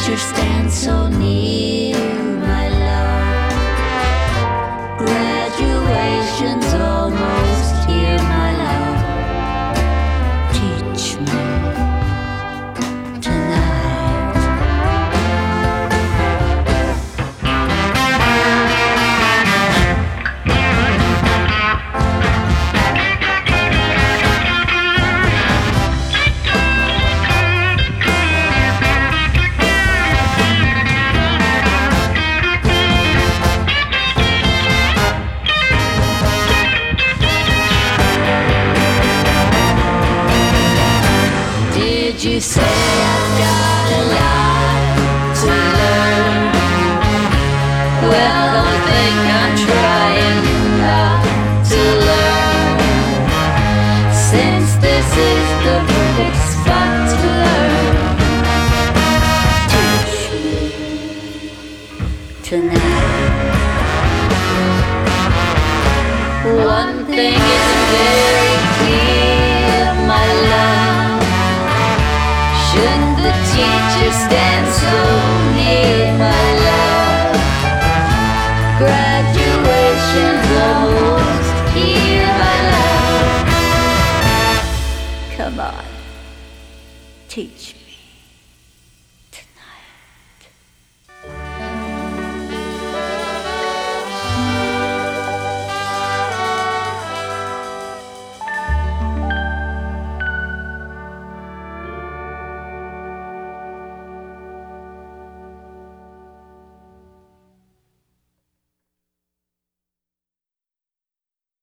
teacher stands so near, my love. Graduation's almost here, my love. Teach me tonight. Did you say I've got a lot to learn? Well, don't think I'm trying not to learn, since this is the perfect spot to learn. Teach me tonight. One thing is very clear, my love. Shouldn't the teacher stand so near, my love? Graduation's almost here, my love. Come on, teach me.